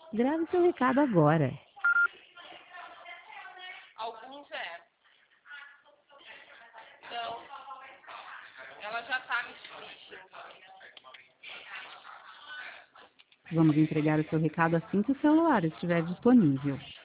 Grave seu recado agora. Alguns é. Então, ela já tá me difícil. Vamos entregar o seu recado assim que o celular estiver disponível.